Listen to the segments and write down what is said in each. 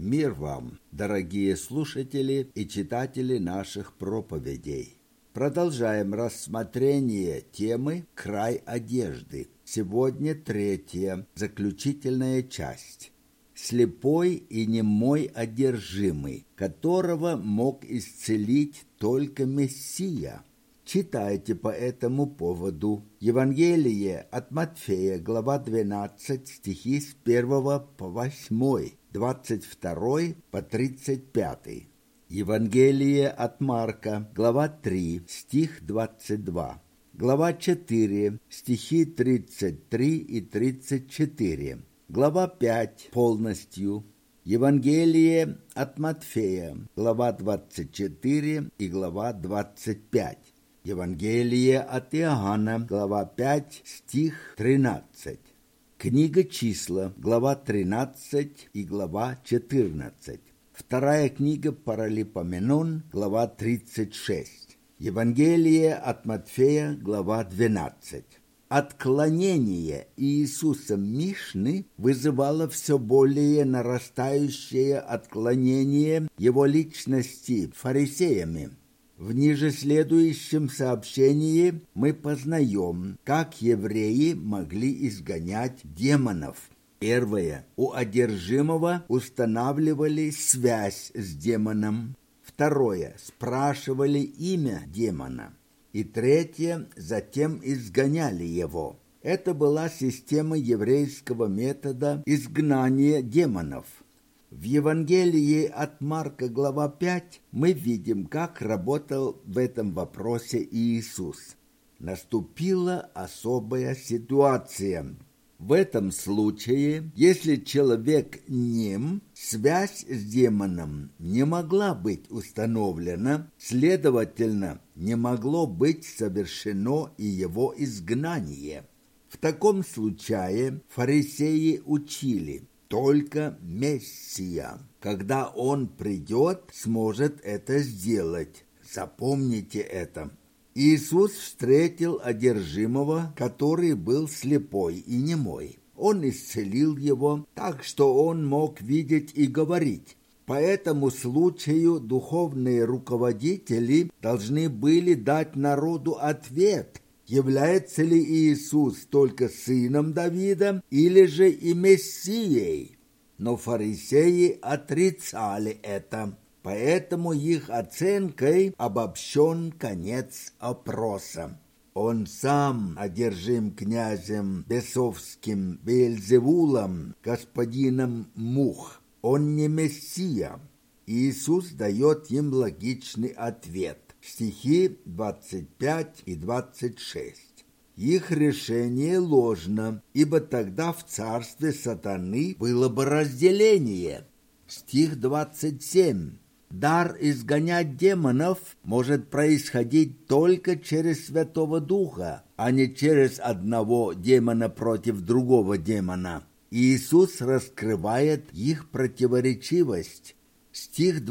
Мир вам, дорогие слушатели и читатели наших проповедей. Продолжаем рассмотрение темы «Край одежды». Сегодня третья, заключительная часть. Слепой и немой одержимый, которого мог исцелить только Мессия. Читайте по этому поводу Евангелие от Матфея, глава 12, стихи с 1 по 8, 22 по 35. Евангелие от Марка, глава 3, стих 22. Глава 4, стихи 33 и 34. Глава 5 полностью. Евангелие от Матфея, глава 24 и глава 25. Евангелие от Иоанна, глава 5, стих 13. Книга Числа, глава 13 и глава 14. Вторая книга Паралипоменон, глава 36. Евангелие от Матфея, глава 12. Отклонение Иисусом Мишны вызывало все более нарастающее отклонение его личности фарисеями. В ниже следующем сообщении мы познаем, как евреи могли изгонять демонов. Первое. У одержимого устанавливали связь с демоном. Второе. Спрашивали имя демона. И третье. Затем изгоняли его. Это была система еврейского метода изгнания демонов. В Евангелии от Марка, глава 5, мы видим, как работал в этом вопросе Иисус. Наступила особая ситуация. В этом случае, если человек нем, связь с демоном не могла быть установлена, следовательно, не могло быть совершено и его изгнание. В таком случае фарисеи учили: только Мессия, когда Он придет, сможет это сделать. Запомните это. Иисус встретил одержимого, который был слепой и немой. Он исцелил его так, что он мог видеть и говорить. По этому случаю духовные руководители должны были дать народу ответ: является ли Иисус только сыном Давида или же и Мессией? Но фарисеи отрицали это, поэтому их оценкой обобщен конец опроса. Он сам одержим князем бесовским Веельзевулом, господином мух. Он не Мессия. Иисус дает им логичный ответ. Стихи 25 и 26. Их решение ложно, ибо тогда в царстве сатаны было бы разделение. Стих 27. Дар изгонять демонов может происходить только через Святого Духа, а не через одного демона против другого демона. Иисус раскрывает их противоречивость. Стих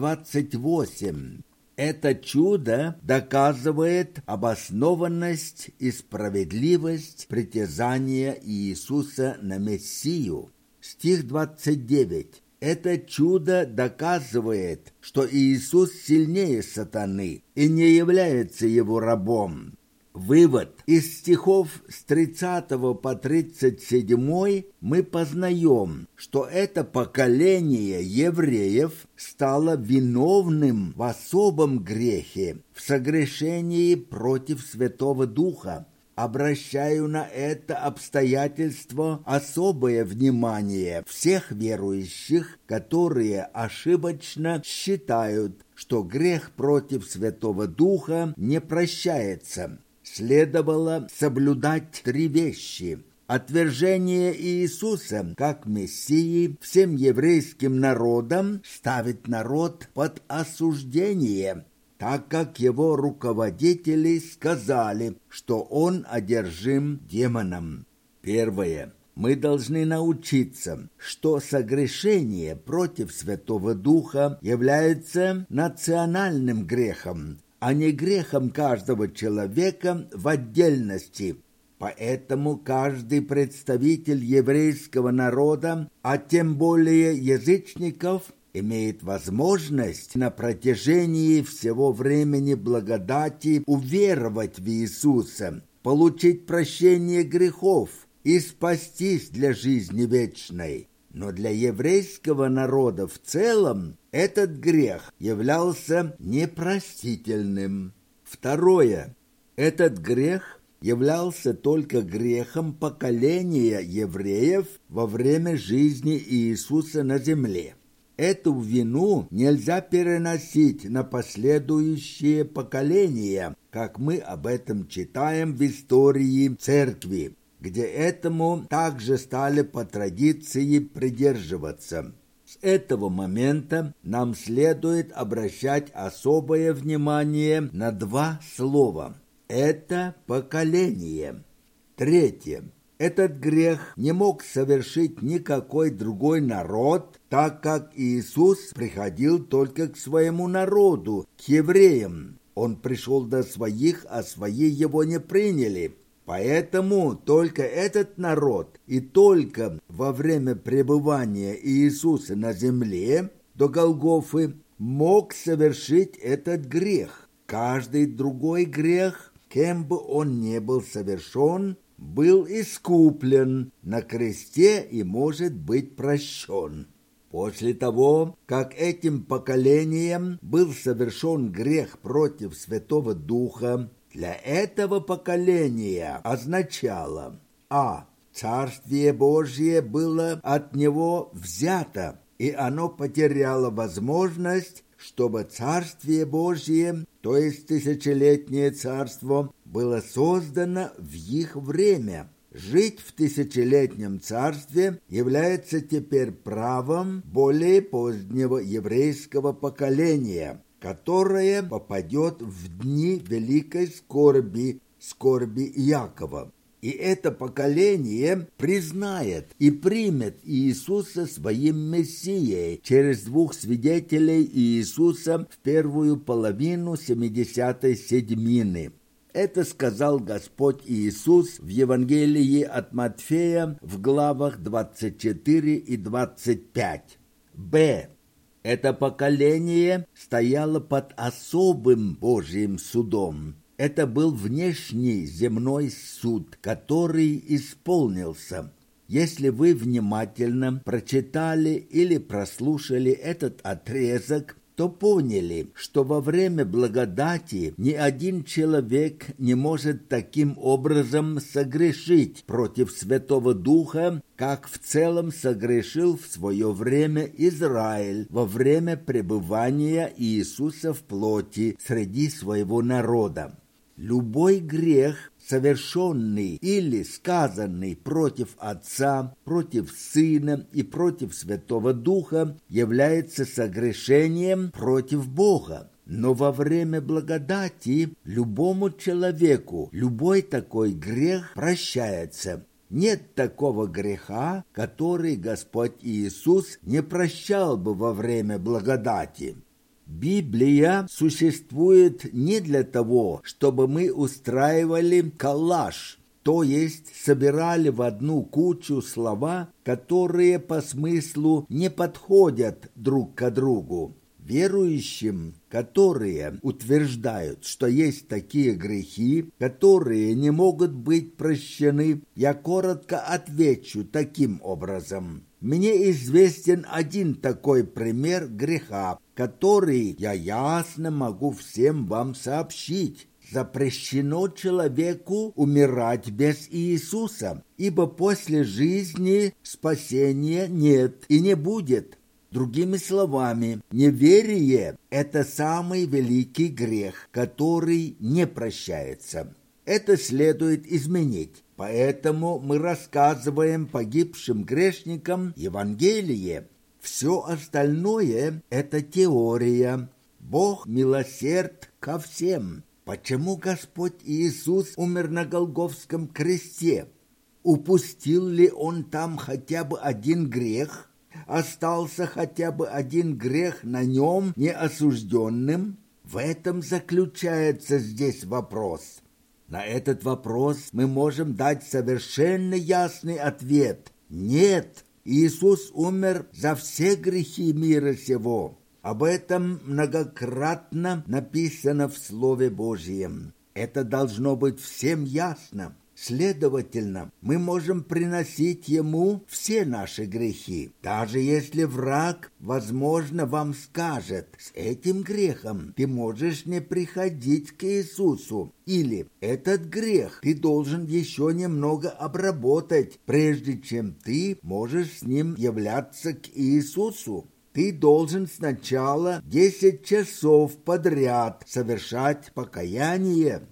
28. Это чудо доказывает обоснованность и справедливость притязания Иисуса на Мессию. Стих 29. Это чудо доказывает, что Иисус сильнее сатаны и не является его рабом. Вывод. Из стихов с 30 по 37 мы познаем, что это поколение евреев стало виновным в особом грехе, в согрешении против Святого Духа. Обращаю на это обстоятельство особое внимание всех верующих, которые ошибочно считают, что грех против Святого Духа не прощается. Следовало соблюдать 3 вещи: отвержение Иисуса как Мессии всем еврейским народам ставит народ под осуждение, так как его руководители сказали, что он одержим демоном. Первое. Мы должны научиться, что согрешение против Святого Духа является национальным грехом, а не грехом каждого человека в отдельности. Поэтому каждый представитель еврейского народа, а тем более язычников, имеет возможность на протяжении всего времени благодати уверовать в Иисуса, получить прощение грехов и спастись для жизни вечной. Но для еврейского народа в целом этот грех являлся непростительным. Второе. Этот грех являлся только грехом поколения евреев во время жизни Иисуса на земле. Эту вину нельзя переносить на последующие поколения, как мы об этом читаем в истории церкви, где этому также стали по традиции придерживаться. С этого момента нам следует обращать особое внимание на два слова. Это поколение. Третье. Этот грех не мог совершить никакой другой народ, так как Иисус приходил только к своему народу, к евреям. Он пришел до своих, а свои его не приняли. Поэтому только этот народ и только во время пребывания Иисуса на земле до Голгофы мог совершить этот грех. Каждый другой грех, кем бы он ни был совершен, был искуплен на кресте и может быть прощен. После того, как этим поколением был совершен грех против Святого Духа, для этого поколения означало: Царствие Божье было от него взято, и оно потеряло возможность, чтобы Царствие Божье, то есть тысячелетнее царство, было создано в их время. Жить в тысячелетнем царстве является теперь правом более позднего еврейского поколения, которое попадет в дни великой скорби Иакова. И это поколение признает и примет Иисуса своим Мессией через двух свидетелей Иисуса в первую половину 70-й седьмины. Это сказал Господь Иисус в Евангелии от Матфея в главах 24 и 25. Это поколение стояло под особым Божьим судом. Это был внешний земной суд, который исполнился. Если вы внимательно прочитали или прослушали этот отрезок, то поняли, что во время благодати ни один человек не может таким образом согрешить против Святого Духа, как в целом согрешил в свое время Израиль во время пребывания Иисуса в плоти среди своего народа. Любой грех, совершенный или сказанный против Отца, против Сына и против Святого Духа, является согрешением против Бога. Но во время благодати любому человеку любой такой грех прощается. Нет такого греха, который Господь Иисус не прощал бы во время благодати. Библия существует не для того, чтобы мы устраивали коллаж, то есть собирали в одну кучу слова, которые по смыслу не подходят друг к другу. Верующим, которые утверждают, что есть такие грехи, которые не могут быть прощены, я коротко отвечу таким образом. Мне известен один такой пример греха, который я ясно могу всем вам сообщить. Запрещено человеку умирать без Иисуса, ибо после жизни спасения нет и не будет. Другими словами, неверие – это самый великий грех, который не прощается. Это следует изменить. Поэтому мы рассказываем погибшим грешникам Евангелие. Все остальное – это теория. Бог милосерд ко всем. Почему Господь Иисус умер на Голгофском кресте? Упустил ли Он там хотя бы один грех? Остался хотя бы один грех на нем неосужденным? В этом заключается здесь вопрос. На этот вопрос мы можем дать совершенно ясный ответ. Нет, Иисус умер за все грехи мира сего. Об этом многократно написано в Слове Божьем. Это должно быть всем ясно. Следовательно, мы можем приносить Ему все наши грехи. Даже если враг, возможно, вам скажет: с этим грехом ты можешь не приходить к Иисусу. Или этот грех ты должен еще немного обработать, прежде чем ты можешь с ним являться к Иисусу. Ты должен сначала 10 часов подряд совершать покаяние.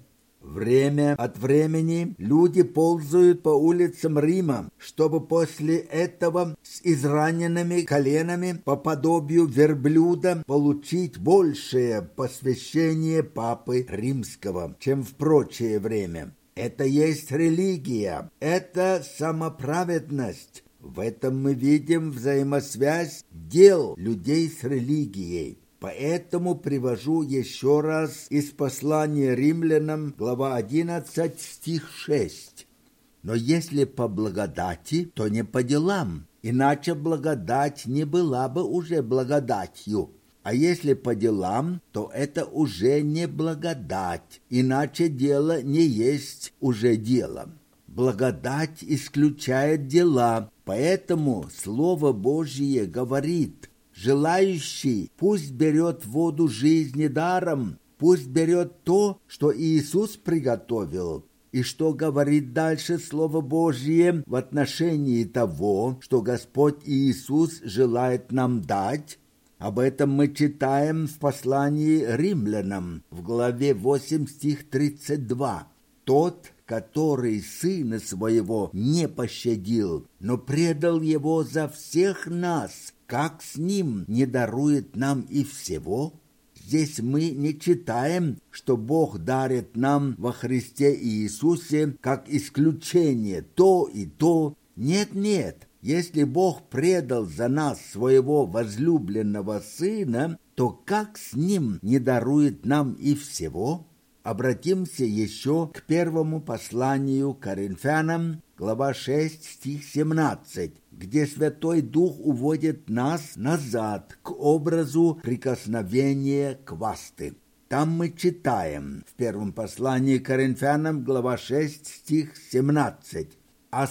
Время от времени люди ползают по улицам Рима, чтобы после этого с израненными коленами по подобию верблюда получить большее посвящение Папы Римского, чем в прочее время. Это есть религия, это самоправедность. В этом мы видим взаимосвязь дел людей с религией. Поэтому привожу еще раз из послания римлянам, глава 11, стих 6. «Но если по благодати, то не по делам, иначе благодать не была бы уже благодатью. А если по делам, то это уже не благодать, иначе дело не есть уже дело. Благодать исключает дела, поэтому Слово Божье говорит: желающий пусть берет воду жизни даром, пусть берет то, что Иисус приготовил». И что говорит дальше Слово Божье в отношении того, что Господь Иисус желает нам дать? Об этом мы читаем в послании римлянам, в главе 8, стих 32. «Тот, который Сына Своего не пощадил, но предал Его за всех нас, как с Ним не дарует нам и всего?» Здесь мы не читаем, что Бог дарит нам во Христе Иисусе как исключение то и то. Нет. Если Бог предал за нас Своего возлюбленного Сына, то как с Ним не дарует нам и всего? Обратимся еще к первому посланию Коринфянам, глава 6, стих 17, где Святой Дух уводит нас назад к образу прикосновения к васты. Там мы читаем в первом послании Коринфянам, глава 6, стих 17. «А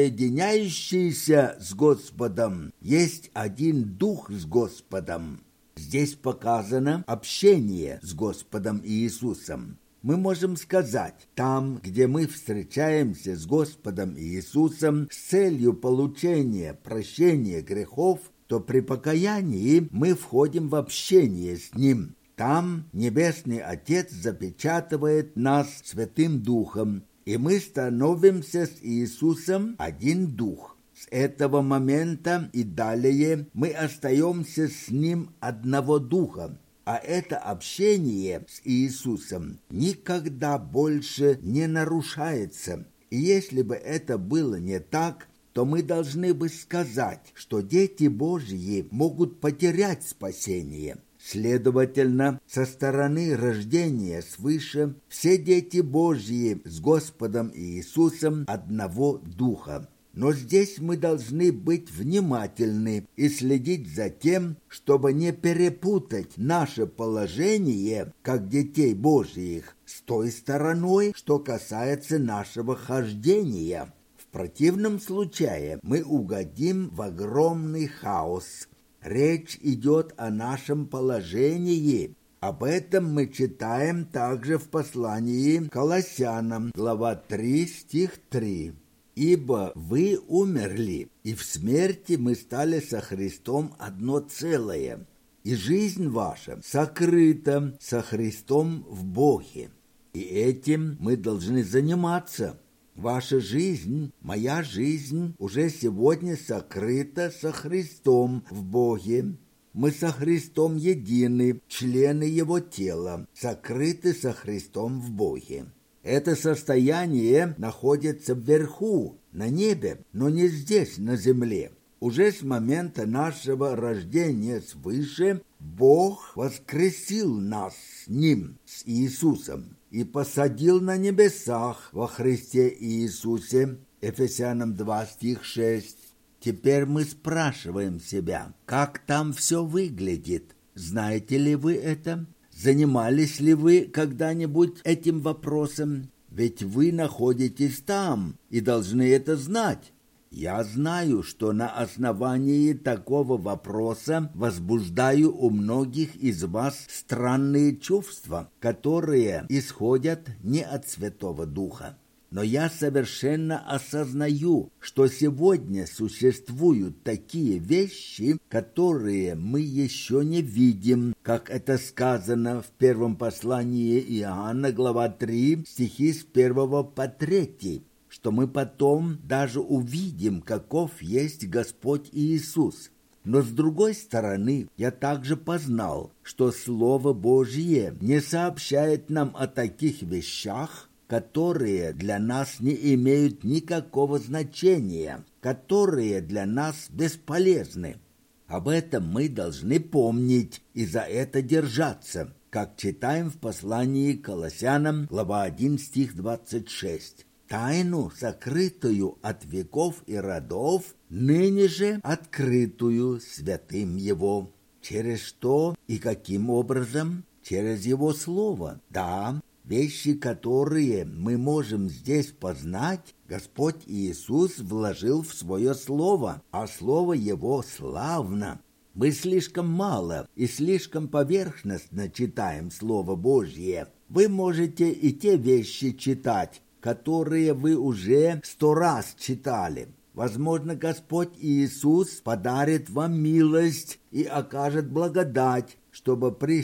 соединяющийся с Господом есть один Дух с Господом». Здесь показано общение с Господом Иисусом. Мы можем сказать, там, где мы встречаемся с Господом Иисусом с целью получения прощения грехов, то при покаянии мы входим в общение с Ним. Там Небесный Отец запечатывает нас Святым Духом, и мы становимся с Иисусом один Дух. С этого момента и далее мы остаемся с Ним одного Духа. А это общение с Иисусом никогда больше не нарушается. И если бы это было не так, то мы должны бы сказать, что дети Божьи могут потерять спасение. Следовательно, со стороны рождения свыше все дети Божьи с Господом Иисусом одного Духа. Но здесь мы должны быть внимательны и следить за тем, чтобы не перепутать наше положение, как детей Божьих, с той стороной, что касается нашего хождения. В противном случае мы угодим в огромный хаос. Речь идет о нашем положении. Об этом мы читаем также в послании Колоссянам, глава 3, стих 3. «Ибо вы умерли, и в смерти мы стали со Христом одно целое, и жизнь ваша сокрыта со Христом в Боге». И этим мы должны заниматься. Ваша жизнь, моя жизнь уже сегодня сокрыта со Христом в Боге. Мы со Христом едины, члены Его тела, сокрыты со Христом в Боге. Это состояние находится вверху, на небе, но не здесь, на земле. Уже с момента нашего рождения свыше Бог воскресил нас с Ним, с Иисусом, и посадил на небесах во Христе Иисусе. Ефесянам 2, стих 6. Теперь мы спрашиваем себя, как там все выглядит. Знаете ли вы это? Занимались ли вы когда-нибудь этим вопросом? Ведь вы находитесь там и должны это знать. Я знаю, что на основании такого вопроса возбуждаю у многих из вас странные чувства, которые исходят не от Святого Духа. Но я совершенно осознаю, что сегодня существуют такие вещи, которые мы еще не видим, как это сказано в первом послании Иоанна, глава 3, стихи с 1 по 3, что мы потом даже увидим, каков есть Господь Иисус. Но с другой стороны, я также познал, что Слово Божье не сообщает нам о таких вещах, которые для нас не имеют никакого значения, которые для нас бесполезны. Об этом мы должны помнить и за это держаться, как читаем в послании к Колоссянам, глава 1, стих 26. «Тайну, сокрытую от веков и родов, ныне же открытую святым Его». Через что и каким образом? Через Его Слово. Да, вещи, которые мы можем здесь познать, Господь Иисус вложил в свое Слово, а Слово Его славно. Мы слишком мало и слишком поверхностно читаем Слово Божье. Вы можете и те вещи читать, которые вы уже 100 раз читали. Возможно, Господь Иисус подарит вам милость и окажет благодать, чтобы при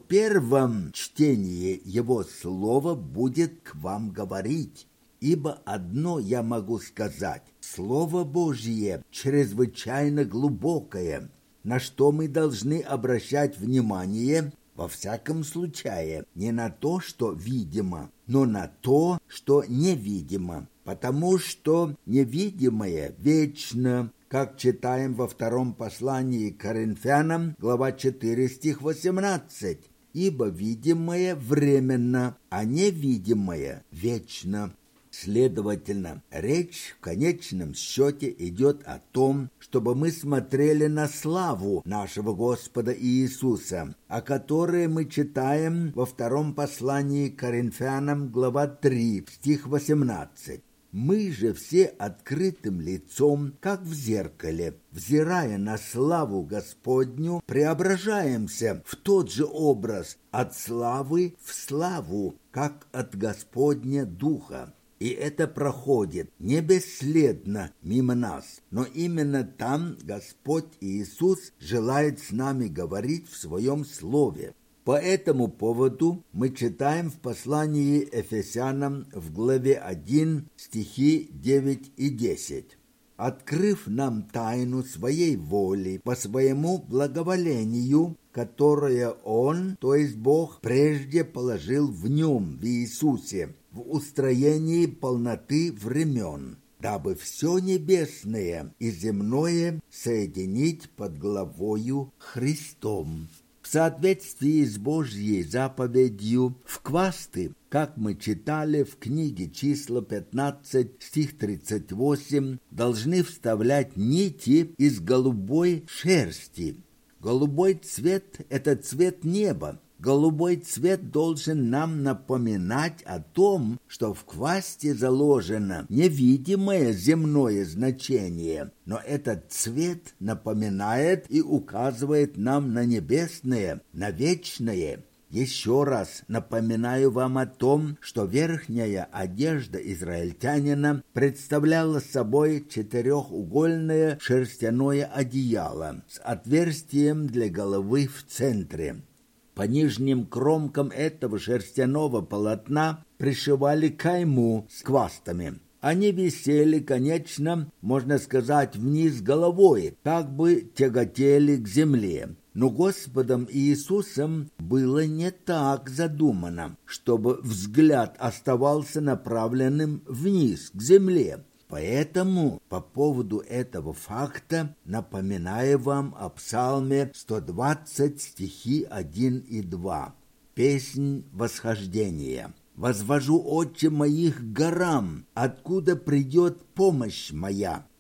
101-м чтении Его Слова будет к вам говорить. Ибо одно я могу сказать: Слово Божье чрезвычайно глубокое, на что мы должны обращать внимание, во всяком случае, не на то, что видимо, но на то, что невидимо, потому что невидимое вечно, как читаем во втором послании к Коринфянам, глава 4, стих 18. «Ибо видимое временно, а невидимое вечно». Следовательно, речь в конечном счете идет о том, чтобы мы смотрели на славу нашего Господа Иисуса, о которой мы читаем во втором послании к Коринфянам, глава 3, стих 18. «Мы же все открытым лицом, как в зеркале, взирая на славу Господню, преображаемся в тот же образ от славы в славу, как от Господня Духа». И это проходит не бесследно мимо нас, но именно там Господь Иисус желает с нами говорить в Своем Слове. По этому поводу мы читаем в послании Ефесянам в главе 1 стихи 9 и 10. «Открыв нам тайну Своей воли по Своему благоволению, которое Он, то есть Бог, прежде положил в Нем, в Иисусе, в устроении полноты времен, дабы все небесное и земное соединить под главою Христом». В соответствии с Божьей заповедью в квасты, как мы читали в книге числа 15, стих 38, должны вставлять нити из голубой шерсти. Голубой цвет – это цвет неба. Голубой цвет должен нам напоминать о том, что в квасте заложено невидимое земное значение, но этот цвет напоминает и указывает нам на небесное, на вечное. Еще раз напоминаю вам о том, что верхняя одежда израильтянина представляла собой четырехугольное шерстяное одеяло с отверстием для головы в центре. По нижним кромкам этого шерстяного полотна пришивали кайму с квастами. Они висели, конечно, можно сказать, вниз головой, как бы тяготели к земле. Но Господом Иисусом было не так задумано, чтобы взгляд оставался направленным вниз, к земле. Поэтому по поводу этого факта напоминаю вам о Псалме 120, стихи 1 и 2. Песнь восхождения. «Возвожу очи моих к горам, откуда придет помощь моя.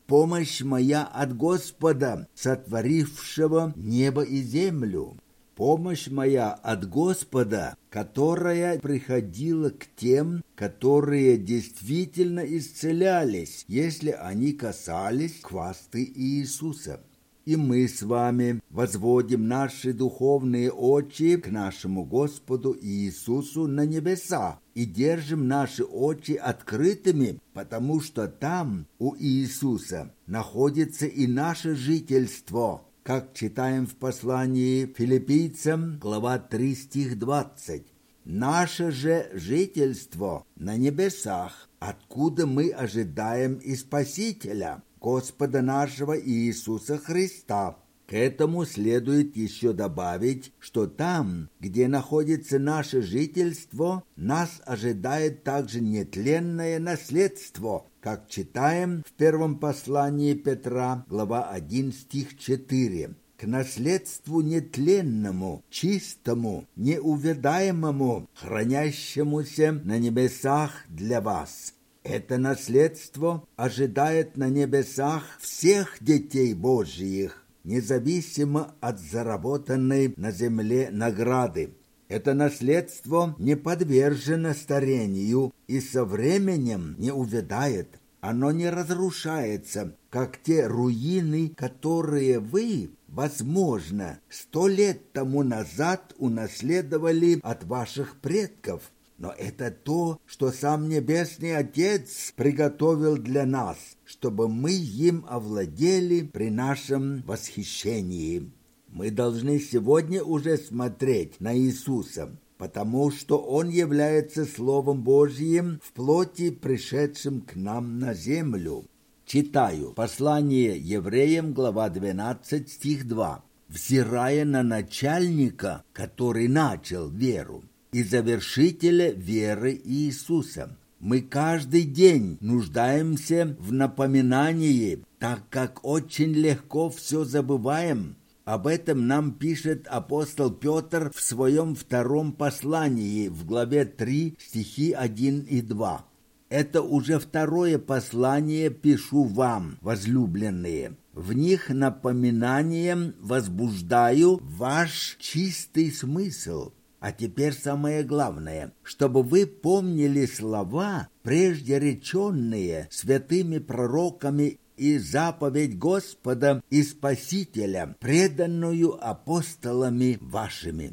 помощь моя от Господа, сотворившего небо и землю. Помощь моя от Господа, которая приходила к тем, которые действительно исцелялись, если они касались хвосты Иисуса. И мы с вами возводим наши духовные очи к нашему Господу Иисусу на небеса и держим наши очи открытыми, потому что там, у Иисуса, находится и наше жительство, как читаем в послании Филиппийцам, глава 3, стих 20. Наше же жительство на небесах, откуда мы ожидаем и Спасителя, Господа нашего Иисуса Христа. К этому следует еще добавить, что там, где находится наше жительство, нас ожидает также нетленное наследство, как читаем в первом послании Петра, глава 1, стих 4. К наследству нетленному, чистому, неувядаемому, хранящемуся на небесах для вас. Это наследство ожидает на небесах всех детей Божьих, независимо от заработанной на земле награды. Это наследство не подвержено старению и со временем не увядает. Оно не разрушается, как те руины, которые вы, возможно, 100 лет тому назад унаследовали от ваших предков. Но это то, что сам Небесный Отец приготовил для нас, чтобы мы им овладели при нашем восхищении. Мы должны сегодня уже смотреть на Иисуса, потому что Он является Словом Божьим в плоти, пришедшим к нам на землю. Читаю послание Евреям, глава 12, стих 2. «Взирая на начальника, который начал веру, и завершителя веры Иисуса. Мы каждый день нуждаемся в напоминании, так как очень легко все забываем. Об этом нам пишет апостол Петр в своем втором послании в главе 3, стихи 1 и 2. Это уже второе послание пишу вам, возлюбленные. В них напоминанием возбуждаю ваш чистый смысл. А теперь самое главное, чтобы вы помнили слова, прежде реченные святыми пророками, и заповедь Господа и Спасителя, преданную апостолами вашими.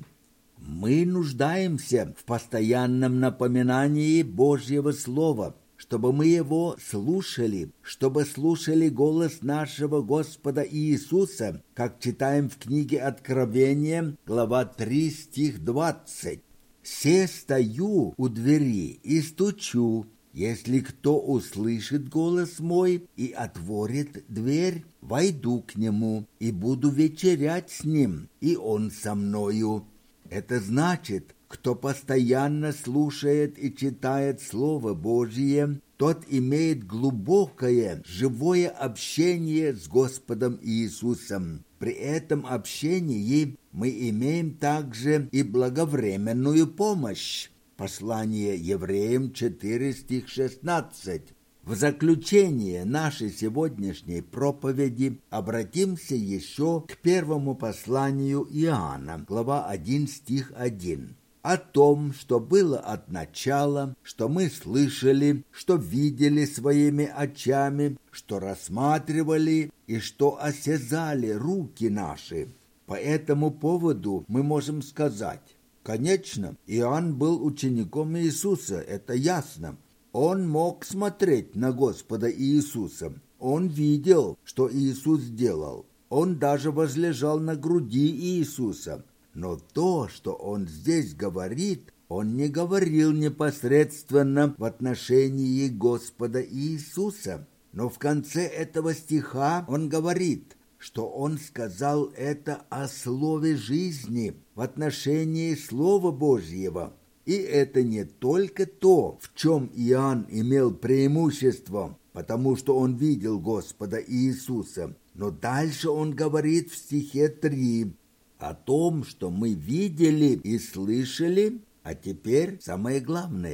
Мы нуждаемся в постоянном напоминании Божьего Слова, чтобы мы его слушали, чтобы слушали голос нашего Господа Иисуса, как читаем в книге Откровения, глава 3, стих 20. «Се стою у двери и стучу, если кто услышит голос мой и отворит дверь, войду к нему и буду вечерять с ним, и он со мною». Это значит, кто постоянно слушает и читает Слово Божие, тот имеет глубокое, живое общение с Господом Иисусом. При этом общении мы имеем также и благовременную помощь. Послание Евреям 4, стих 16. В заключение нашей сегодняшней проповеди обратимся еще к первому посланию Иоанна, глава 1, стих 1. О том, что было от начала, что мы слышали, что видели своими очами, что рассматривали и что осязали руки наши. По этому поводу мы можем сказать: конечно, Иоанн был учеником Иисуса, это ясно. Он мог смотреть на Господа Иисуса. Он видел, что Иисус делал. Он даже возлежал на груди Иисуса. Но то, что он здесь говорит, он не говорил непосредственно в отношении Господа Иисуса. Но в конце этого стиха он говорит, что он сказал это о слове жизни в отношении Слова Божьего. И это не только то, в чем Иоанн имел преимущество, потому что он видел Господа Иисуса, но дальше он говорит в стихе 3 о том, что мы видели и слышали, а теперь самое главное.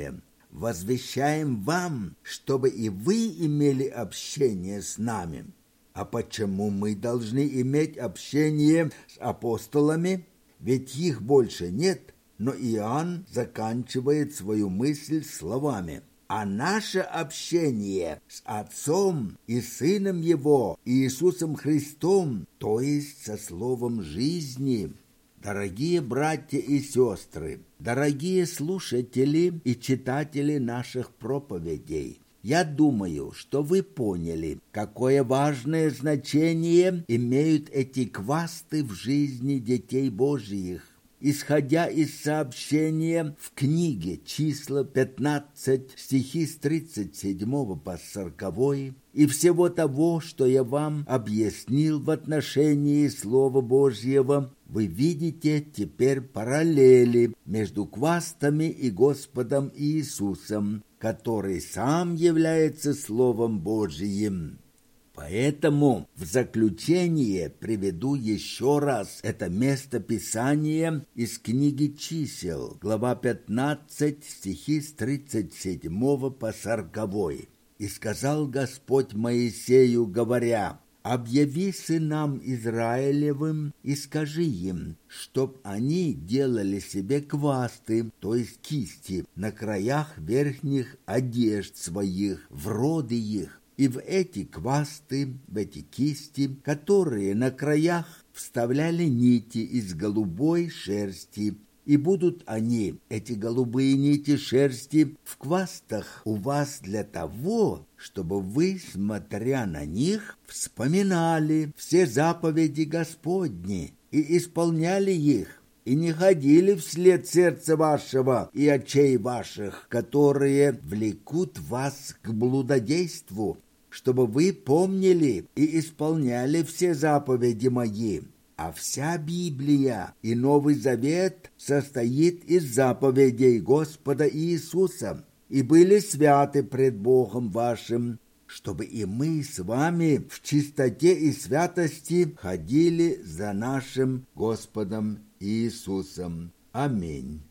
возвещаем вам, чтобы и вы имели общение с нами. А почему мы должны иметь общение с апостолами? Ведь их больше нет, но Иоанн заканчивает свою мысль словами: «А наше общение с Отцом и Сыном Его, Иисусом Христом, то есть со Словом жизни». Дорогие братья и сестры, дорогие слушатели и читатели наших проповедей, я думаю, что вы поняли, какое важное значение имеют эти квасты в жизни детей Божьих. Исходя из сообщения в книге числа 15, стихи с 37 по 40, и всего того, что я вам объяснил в отношении Слова Божьего, вы видите теперь параллели между квастами и Господом Иисусом, который сам является Словом Божиим. Поэтому в заключение приведу еще раз это место Писания из книги Чисел, глава 15, стихи с 37 по 40. «И сказал Господь Моисею, говоря: объяви сынам Израилевым и скажи им, чтоб они делали себе квасты, то есть кисти, на краях верхних одежд своих, в роды их, и в эти квасты, в эти кисти, которые на краях вставляли нити из голубой шерсти, и будут они, эти голубые нити шерсти, в квастах у вас для того, чтобы вы, смотря на них, вспоминали все заповеди Господни и исполняли их, и не ходили вслед сердца вашего и очей ваших, которые влекут вас к блудодейству, чтобы вы помнили и исполняли все заповеди мои. А вся Библия и Новый Завет состоит из заповедей Господа Иисуса, и были святы пред Богом вашим, чтобы и мы с вами в чистоте и святости ходили за нашим Господом Иисусом. Аминь».